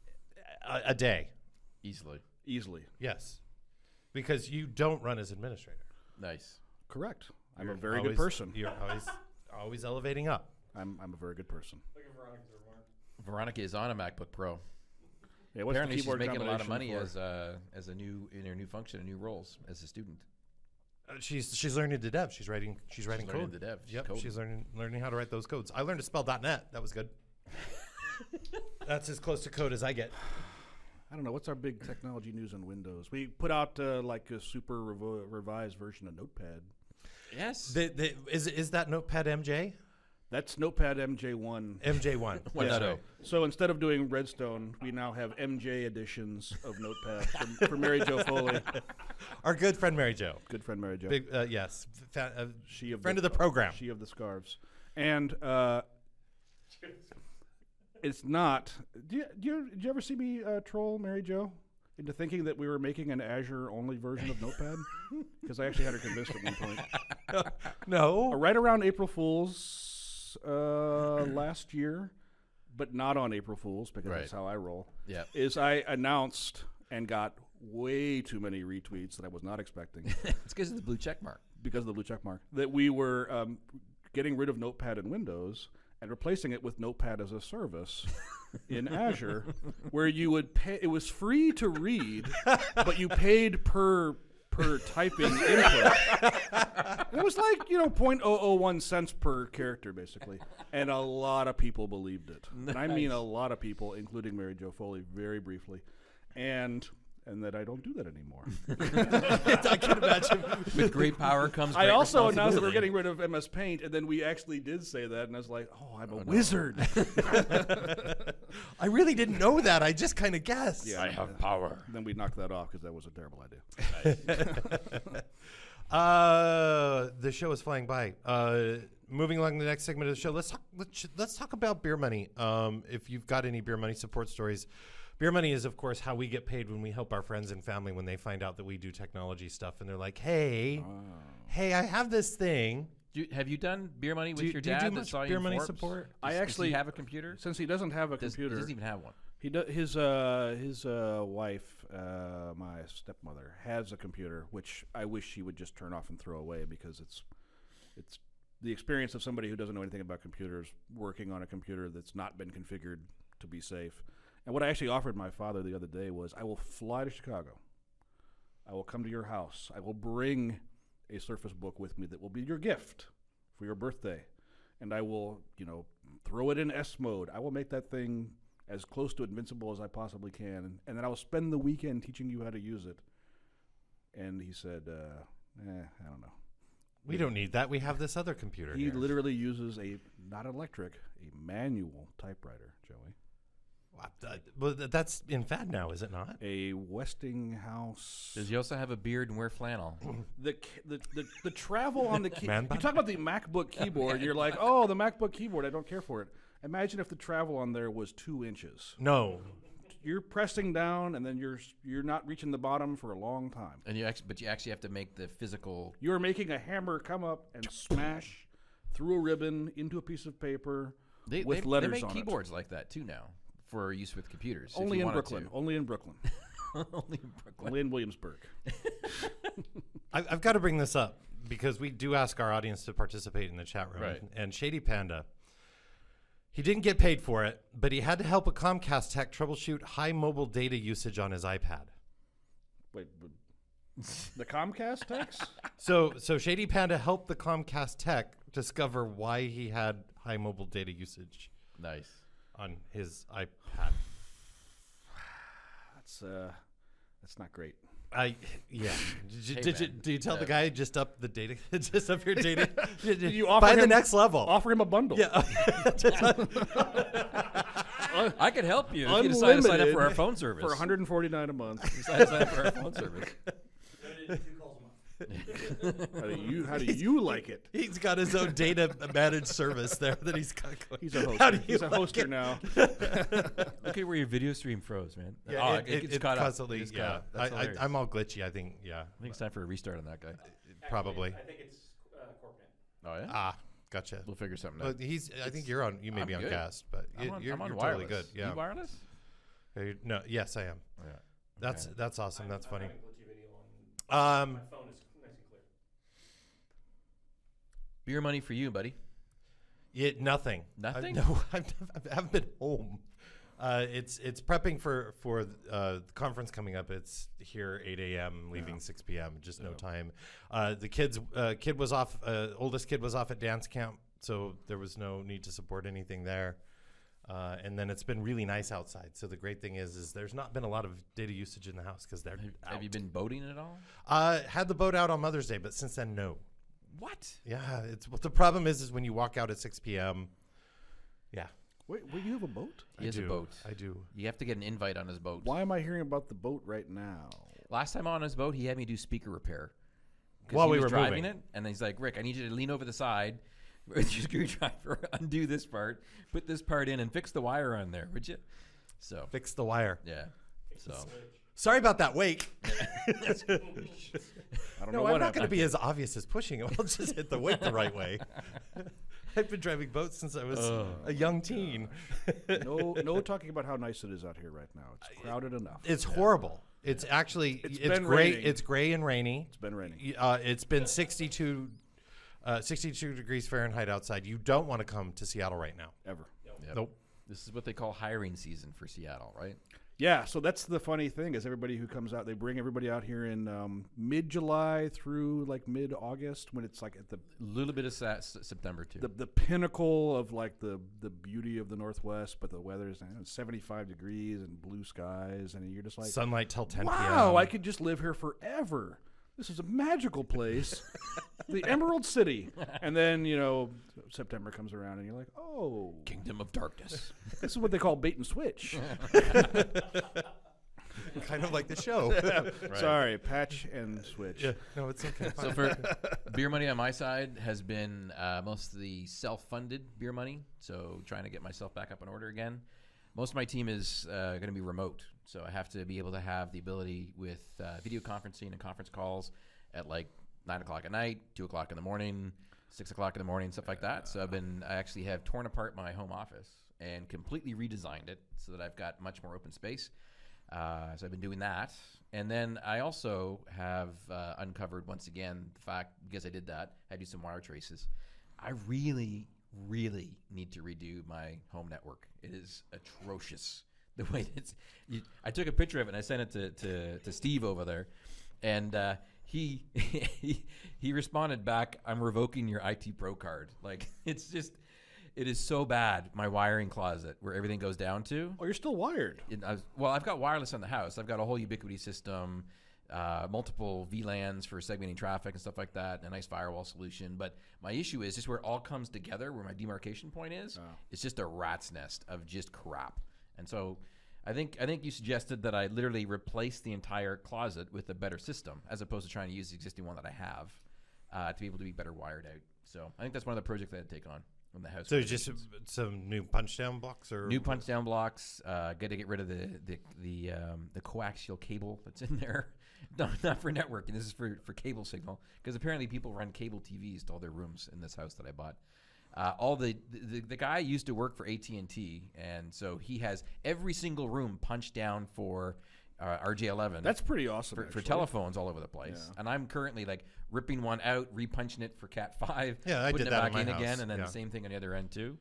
A day. Easily. Yes. Because you don't run as administrator. Nice. Correct. I'm You're a very always- good person. You're always elevating up. I'm a very good person. Look at Veronica's remark. Veronica is on a MacBook Pro. Yeah, what's Apparently, the she's keyboard making a lot of money combination as a new in her new function and new roles as a student. She's learning to dev. She's writing learning code. to dev. She's Yep, coding. she's learning how to write those codes. I learned to spell .net. That was good. That's as close to code as I get. I don't know. What's our big technology news on Windows? We put out like a super revised version of Notepad. Yes. Is that Notepad MJ? That's Notepad MJ1. MJ1. One Yeah. nutto. So instead of doing Redstone, we now have MJ editions of Notepad for Mary Jo Foley. Our good friend Mary Jo. Good friend Mary Jo. Big, yes. She of friend of the program. She of the scarves. And it's not. Did you ever see me troll Mary Jo into thinking that we were making an Azure-only version of Notepad? Because I actually had her convinced at one point. No. Right around April Fool's last year, but not on April Fool's because Right. that's how I roll. Yeah. Is I announced and got way too many retweets that I was not expecting It's because of the blue check mark. because of the blue check mark that we were getting rid of Notepad in Windows and replacing it with Notepad as a service in Azure, where you would pay. It was free to read, but you paid per typing input. And it was like 0.001 cents per character, basically. And a lot of people believed it. And I mean a lot of people, including Mary Jo Foley, very briefly. And that I don't do that anymore. I can imagine. With great power comes I great also announced that we're responsibility. getting rid of MS Paint, and then we actually did say that, and I was like, "Oh, I'm a wizard." I really didn't know that. I just kind of guessed. Yeah. I have power. Then we knocked that off because that was a terrible idea. The show is flying by. Moving along to the next segment of the show, let's talk about Beer Money. If you've got any Beer Money support stories, Beer Money is, of course, how we get paid when we help our friends and family when they find out that we do technology stuff, and they're like, "Hey, I have this thing." Have you done beer money with Do your you dad? do that much saw you Beer in Money Forbes? support? I Does actually he have a computer. Since he doesn't have a He computer, doesn't even have one. his wife, my stepmother, has a computer, which I wish she would just turn off and throw away because it's the experience of somebody who doesn't know anything about computers working on a computer that's not been configured to be safe. And what I actually offered my father the other day was, I will fly to Chicago. I will come to your house. I will bring a Surface Book with me that will be your gift for your birthday. And I will, throw it in S mode. I will make that thing as close to invincible as I possibly can. And then I will spend the weekend teaching you how to use it. And he said, I don't know. We don't need that. We have this other computer He here. literally uses not electric, a manual typewriter, Joey. Well, that's in fad now, is it not? A Westinghouse. Does he also have a beard and wear flannel? The travel on the Man you bun? talk about the MacBook keyboard. You're like, oh, the MacBook keyboard. I don't care for it. Imagine if the travel on there was 2 inches. No. You're pressing down, and then you're not reaching the bottom for a long time. And you actually have to make the physical. You're making a hammer come up and smash through a ribbon into a piece of paper with letters they make on keyboards like that too now for use with computers. it. Only in Brooklyn. Only in Brooklyn. Only in Brooklyn. Only in Williamsburg. I've got to bring this up because we do ask our audience to participate in the chat room. Right. And Shady Panda, he didn't get paid for it, but he had to help a Comcast tech troubleshoot high mobile data usage on his iPad. Wait, the Comcast text? So Shady Panda helped the Comcast tech discover why he had high mobile data usage Nice. on his iPad. That's not great. Yeah. Hey, Did you, man. do you tell the guy just up the data, just up your data? You offer Buy the him- next level. Offer him a bundle. Yeah. I could help you if you decide to sign up for our phone service. For $149 a month. Decide to sign up for our phone service. Limited to 2 calls a month. How do you like it? He's got his own data managed service there that he's got going. He's a How do hoster. you He's a like hoster it? now. Look at where your video stream froze, man. Yeah, it's it caught constantly. up. It's Yeah, caught up. That's hilarious. I'm all glitchy. I think. Yeah, I think it's time for a restart on that guy. probably. I think it's CorpNet. Oh yeah. Ah, gotcha. We'll figure something Well, out. I think you're on. You may I'm be on good. cast, but I'm on you're wireless. totally good. Yeah. You wireless? No, yes, I am. Yeah. That's awesome. That's funny. having glitchy video on Um, my phone is nice and clear. Beer money for you, buddy. nothing. Nothing? No, I haven't been home. It's prepping for the conference coming up. It's here 8 a.m. leaving 6 p.m. Just no time. The kid was off. Oldest kid was off at dance camp, so there was no need to support anything there. And then it's been really nice outside. So the great thing is there's not been a lot of data usage in the house because they're Have you been boating at all? had the boat out on Mother's Day, but since then no. What? Yeah, the problem is when you walk out at 6 p.m. Yeah, Wait, you have a boat? He has a boat. I do. You have to get an invite on his boat. Why am I hearing about the boat right now? Last time on his boat, he had me do speaker repair. 'Cause While he we was were driving moving. it, and he's like, Rick, I need you to lean over the side with your screwdriver, undo this part, put this part in, and fix the wire on there, would you? So, Fix the wire. yeah. So, Sorry about that wake. I don't know No, what I'm not going to happened. be as obvious as pushing it. I'll just hit the wake the right way. I've been driving boats since I was a young teen. No talking about how nice it is out here right now. It's crowded enough. It's horrible. It's actually It's it's been gray. raining. It's gray and rainy. It's been raining. It's been 62 degrees Fahrenheit outside. You don't want to come to Seattle right now. Ever. yep. Nope. This is what they call hiring season for Seattle, right? Yeah, so that's the funny thing is everybody who comes out, they bring everybody out here in mid-July through like mid-August when it's like at A little bit of September, too. the pinnacle of like the beauty of the Northwest, but the weather is 75 degrees and blue skies, and you're just like, Sunlight till 10 wow, p.m. I could just live here forever. This is a magical place, the Emerald City. And then, September comes around and you're like, oh, Kingdom of Darkness. this is what they call bait and switch. kind of like the show. Sorry, patch and switch. Yeah. No, it's okay. So for beer money on my side has been mostly self-funded beer money. So trying to get myself back up in order again. Most of my team is going to be remote. So I have to be able to have the ability with video conferencing and conference calls at like 9 o'clock at night, 2 o'clock in the morning, 6 o'clock in the morning, stuff like that. So I actually have torn apart my home office and completely redesigned it so that I've got much more open space. So I've been doing that. And then I also have uncovered once again the fact, because I did that, I do some wire traces. I really need to redo my home network. It is atrocious the way it's. I took a picture of it and I sent it to Steve over there, and he responded back, "I'm revoking your IT Pro card." Like it's just, it is so bad. My wiring closet where everything goes down to. Oh, you're still wired. Well, I've got wireless in the house. I've got a whole Ubiquiti system, multiple VLANs for segmenting traffic and stuff like that, and a nice firewall solution. But my issue is just where it all comes together, where my demarcation point is. It's just a rat's nest of just crap. And so I think you suggested that I literally replace the entire closet with a better system, as opposed to trying to use the existing one that I have to be able to be better wired out. So I think that's one of the projects that I'd take on in the house. So just some new punch down blocks or New punch down blocks. Got to get rid of the coaxial cable that's in there. No, not for networking. This is for cable signal, because apparently people run cable TVs to all their rooms in this house that I bought. All the guy used to work for AT&T, and so he has every single room punched down for RJ11. That's pretty awesome. for actually. telephones all over the place. Yeah. And I'm currently like ripping one out, repunching it for Cat 5, Yeah, I putting did it that back in my in house. again, and then Yeah. the same thing on the other end too.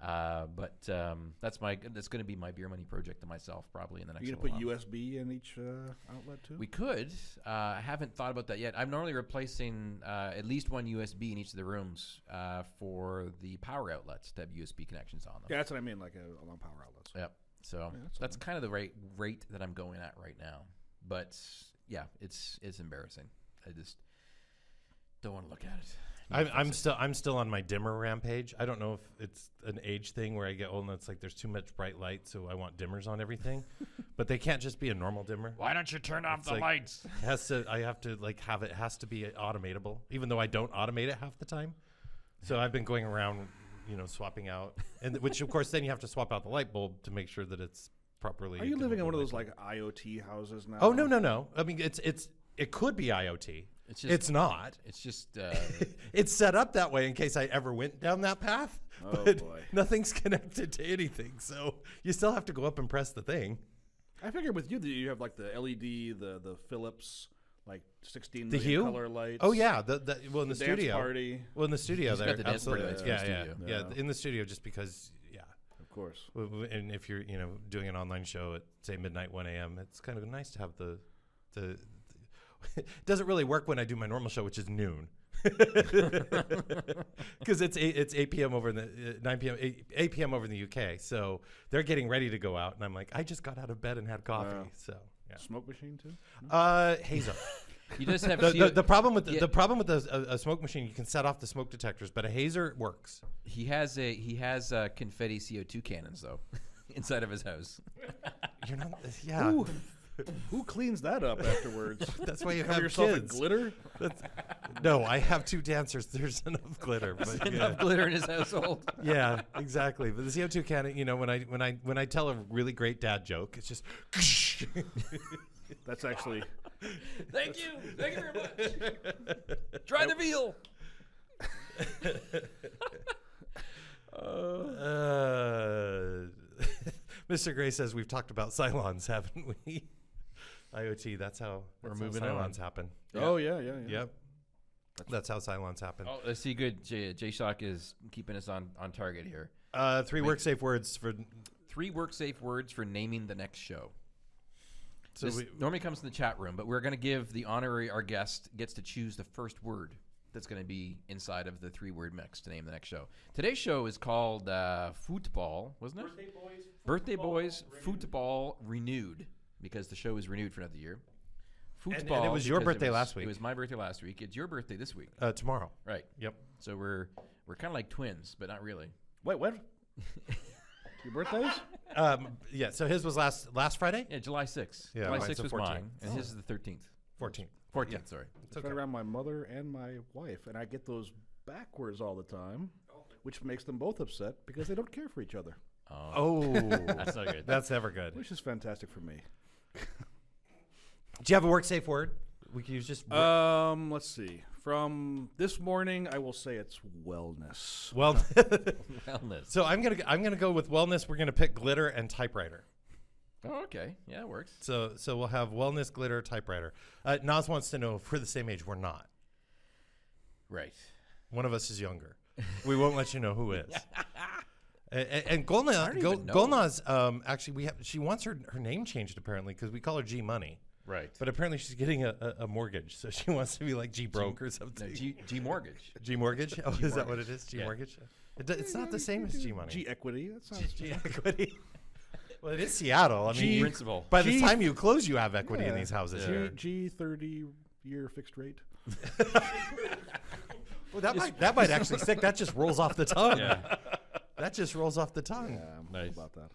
But that's going to be my beer money project to myself probably in the next. Are you gonna little put while. USB in each outlet too? We could. I haven't thought about that yet. I'm normally replacing at least one USB in each of the rooms for the power outlets to have USB connections on them. Yeah, that's what I mean, like along power outlets. Yep. So that's kind of the rate that I'm going at right now. But yeah, it's embarrassing. I just don't want to look at it. I'm still on my dimmer rampage. I don't know if it's an age thing where I get old and it's like there's too much bright light, so I want dimmers on everything. But they can't just be a normal dimmer. Why don't you turn off It's the like- lights? I have to like have it has to be automatable, even though I don't automate it half the time. So I've been going around, swapping out, and which of course then you have to swap out the light bulb to make sure that it's properly. Are you living in one of those like? like IoT houses now? Oh no! I mean, it could be IoT. It's not. It's just It's set up that way in case I ever went down that path. Oh, But boy. nothing's connected to anything, so you still have to go up and press the thing. I figure with you that you have like the LED, the Philips, like 16 The million Hue? color lights. Oh yeah, well in the dance studio. party, Well, in the studio, He's got there the dance party absolutely. lights for the Yeah, studio. Yeah. in the studio, just because. Yeah, of course. and if you're doing an online show at say midnight, 1 a.m., it's kind of nice to have the. It doesn't really work when I do my normal show, which is noon. Because it's 8 p.m. over in the 9 p.m. 8 p.m. over in the UK, so they're getting ready to go out, and I'm like, I just got out of bed and had coffee, so yeah. Smoke machine too. Hazer. You just have The problem with the problem with a smoke machine, you can set off the smoke detectors, but a hazer works. He has confetti CO2 cannons though inside of his house. You're not, yeah. Who cleans that up afterwards? That's why you Cover have yourself kids. in glitter. No, I have 2 dancers. There's enough glitter. But Enough glitter in his household. yeah, exactly. But the CO2 cannon, when I tell a really great dad joke, it's just. That's actually. Thank you very much. Try the veal. Mr. Gray says we've talked about Cylons, haven't we? IoT. That's how moving Cylons on. happen. Oh yeah. Yep. That's how Cylons happen. Oh, let's see. Good. J-Shock is keeping us on target here. 3 work safe words for. 3 work safe words for naming the next show. So This normally comes in the chat room, but we're going to give our guest gets to choose the first word that's going to be inside of the 3-word mix to name the next show. Today's show is called Football, wasn't it? Birthday Boys Football Renewed, because the show is renewed for another year. Football. And it was your because birthday last week. It was my birthday last week. It's your birthday this week, Tomorrow. right? Yep. So we're kind of like twins, but not really. Wait, what? Your birthdays? Yeah. So his was last Friday. Yeah, July 6th. Yeah, July mine's 6th the was 14th. mine, and his is the 13th. 14th. 14th, Yeah. sorry. It's right around my mother and my wife, and I get those backwards all the time, which makes them both upset because they don't care for each other, Oh, That's not good. that's never good. which is fantastic for me. Do you have a work safe word? We can use just. Let's see. From this morning, I will say it's wellness. Well, Wellness. so I'm gonna go with wellness. We're gonna pick glitter and typewriter. Oh, okay. Yeah, it works. So we'll have wellness, glitter, typewriter. Nas wants to know if we're the same age. We're not. Right. One of us is younger. We won't let you know who is. And I don't even know. Golnaz, actually, she wants her name changed apparently because we call her G Money. Right. But apparently she's getting a mortgage, so she wants to be like G Broke or something. No, G Mortgage. G Mortgage? Oh, is that what it is? G Mortgage? It's not the same as G Money. G equity. That sounds G Equity. Well, it is Seattle. I mean, Principal. by the G- time you close, you have equity in Yeah. these houses. Yeah. here. G 30-year fixed rate. Well, that might actually stick. That just rolls off the tongue. Yeah. That just rolls off the tongue. Yeah, I'm Nice. about that.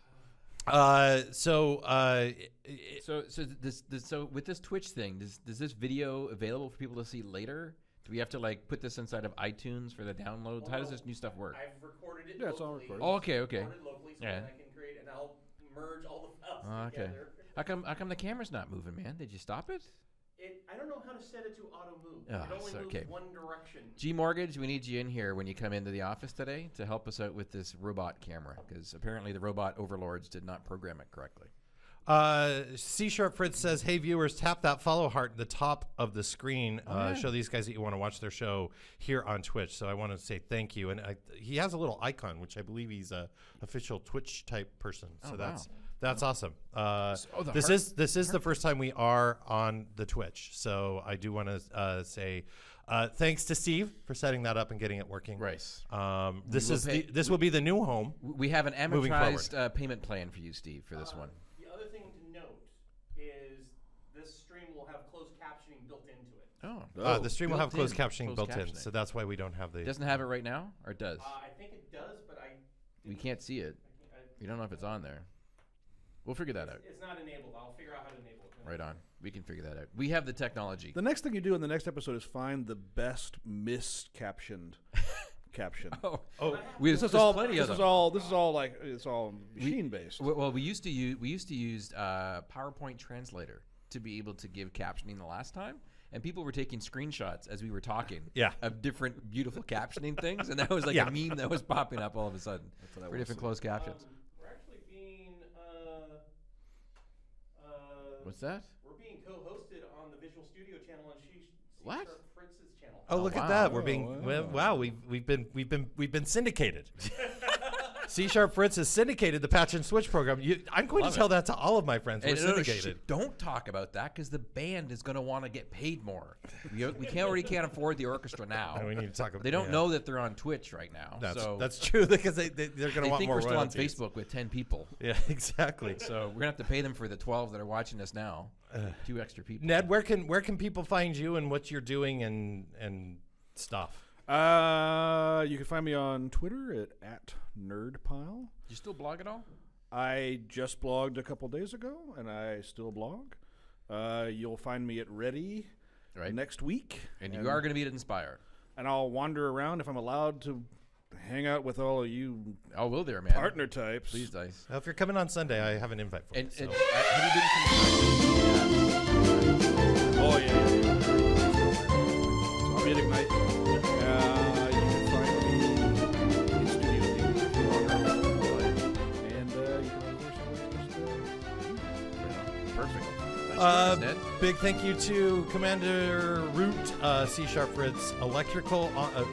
So with this Twitch thing, does this video available for people to see later? Do we have to like put this inside of iTunes for the downloads? How does this new stuff work? I've recorded it Yeah, it's all locally. recorded. Oh, okay, okay. Recorded locally so Yeah. then I can create and I'll merge all the files Oh, okay. together. How come the camera's not moving, man? Did you stop it? I don't know how to set it to auto move. Oh, it only so- moves okay. one direction. G Mortgage, we need you in here when you come into the office today to help us out with this robot camera, because apparently the robot overlords did not program it correctly. C Sharp Fritz says, "Hey viewers, tap that follow heart at the top of the screen. yeah. Show these guys that you want to watch their show here on Twitch." So I want to say thank you. And he has a little icon, which I believe he's a official Twitch type person. So Oh, that's awesome. the This heart- is the first time we are on the Twitch. So I do want to say thanks to Steve for setting that up and getting it working. Right. This will be the new home. We have an Moving forward. amortized payment plan for you, Steve, for this one. The other thing to note is this stream will have closed captioning built into it. Oh. The stream will have built-in closed captioning closed built in, captioning. so that's why we don't have the. It doesn't have it right now, or it does? I think it does, but We can't see it. We don't know if it's on there. We'll figure that out. It's not enabled. I'll figure out how to enable it. Right on. We can figure that out. We have the technology. The next thing you do in the next episode is find the best miscaptioned caption. Oh, This is there's all. plenty This of is them. all. This is all like it's all machine based. Well, we used to use PowerPoint Translator to be able to give captioning the last time, and people were taking screenshots as we were talking. Yeah. Of different beautiful captioning things, and that was like Yeah. a meme that was popping up all of a sudden what I for wanna different see. closed captions. We're actually being What's that? We're being co-hosted on the Visual Studio channel on What? Fritz's channel. Oh, look wow. at that! We're Oh, being wow. wow. We've been syndicated. C# Fritz has syndicated the Patch and Switch program. I'm going Love to tell that to all of my friends. We're Hey, no, syndicated. don't talk about that because the band is going to want to get paid more. We can't afford the orchestra now. And we need to talk about. They don't know that they're on Twitch right now. That's true because they're going they to want think more we're still on royalties. Facebook with 10 people. Yeah, exactly. So we're gonna have to pay them for the 12 that are watching us now. 2 extra people. Ned, where can people find you and what you're doing and stuff? You can find me on Twitter at NerdPile. You still blog at all? I just blogged a couple days ago, and I still blog. You'll find me at Ready Right. next week. And you are going to be at Inspire. And I'll wander around if I'm allowed to hang out with all of you Oh, will there, man? partner types. Please, Dice. Well, if you're coming on Sunday, I have an invite for you. And, so. and have you been to Oh, yeah. So I'm at Ignite. You can find me in studio. And you can, of course, Perfect. Ned? Big thank you to Commander Root, C# Fritz, Electrical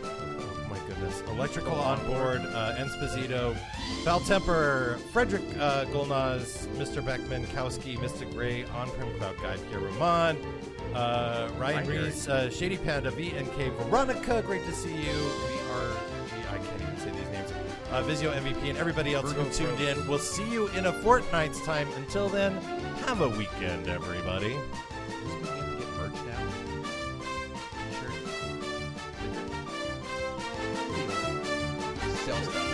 on board, Ensposito, Valtemper, Frederick Golnaz, Mr. Beckman, Kowski, Mr. Gray, On-Prem Cloud Guide, Pierre Roman, Ryan Reese, Shady Panda, VNK, Veronica, great to see you. I can't even say these names. Vizio MVP and everybody else who tuned in. We'll see you in a fortnight's time. Until then, have a weekend, everybody. Does this mean you have to get merch now? Sure. Sell stuff.